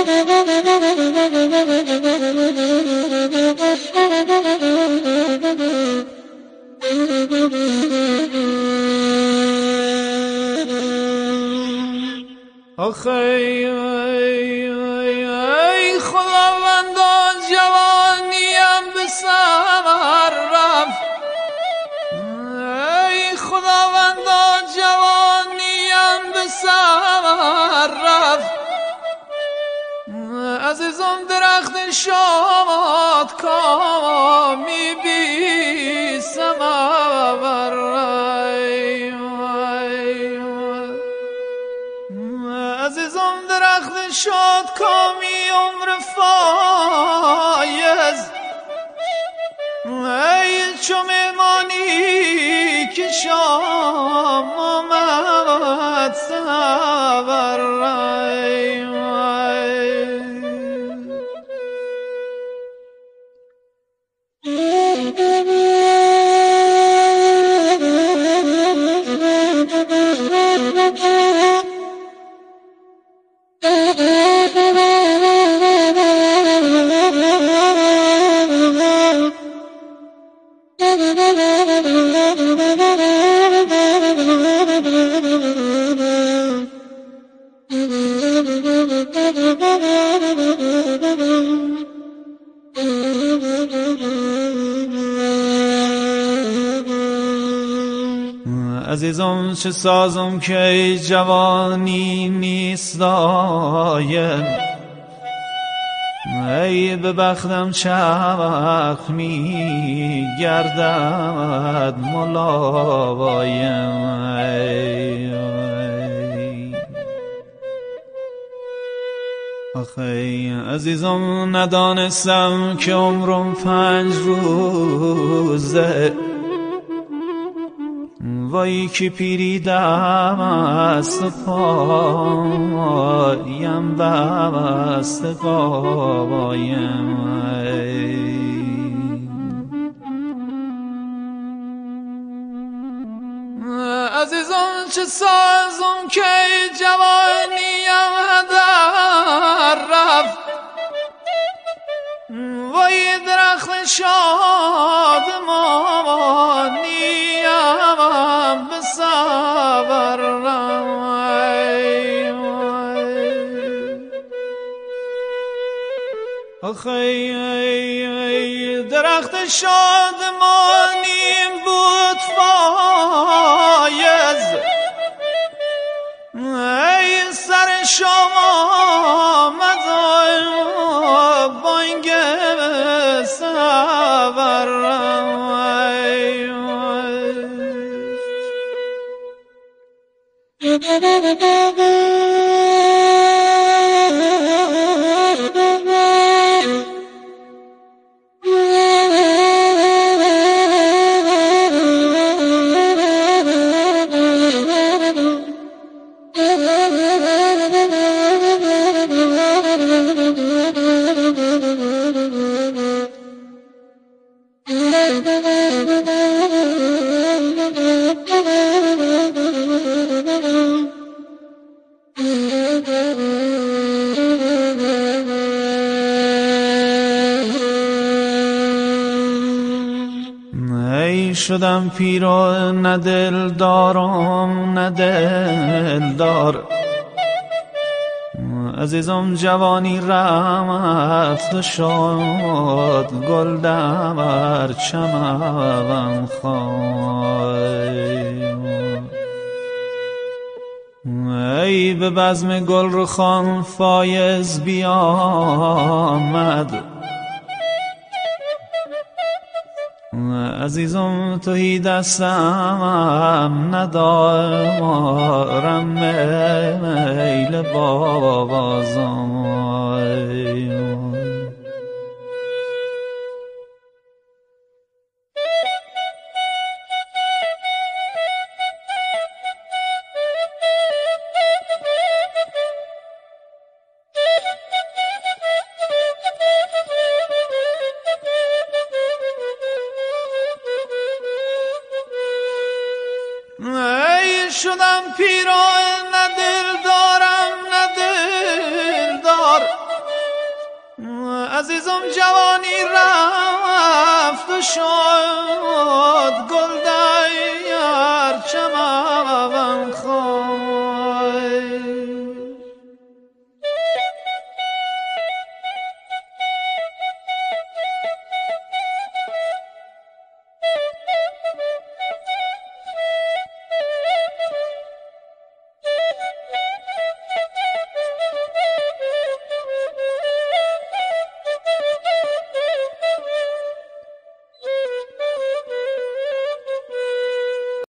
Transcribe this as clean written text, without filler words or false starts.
آخه ای خداوندا جوانیم به سر رفت، ای خداوندا جوانیم به سر رفت، عزیزم درخت شاد کامی بی ثمر، عزیزم درخت شاد کامی عمر فایز، ای چو مهمانی که شام آمد سور، عزیزم چه سازم که جوانی نیست دایم، ای به بختم چرخ می گردد ملایم، آخه عزیزم ندانستم که عمرم 5 روزه، وای که پیری دست پایم بست قایم، عزیزم چه سازم که جوانیم هدر رفت، وای درخت شادمانیم به صبر، آخه درخت شادمانیم بود فایز، ای سر شما آمد بانگ صبر، ای شدم پیر و نه دل دارم نه دلدار، عزیزم جوانی رفت و شد گل در چمن خوایم، ای به بزم گل رخان فایز بیامد، عزیزم توی دستم ندارم میل بازم، ای شدم پیر و نه دل دارم نه دلدار، عزیزم جوانی رفت و شد گل